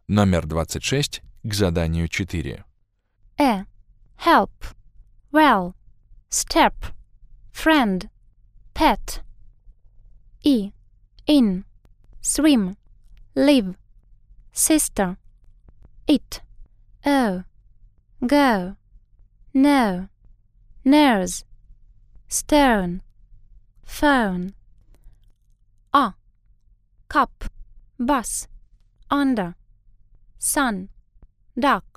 Номер 26 к заданию 4. Help, well, step, friend, pet. In, swim, live, sister. It, go, no, nurse, stone, phone. Cup, bus, under, sun, duck.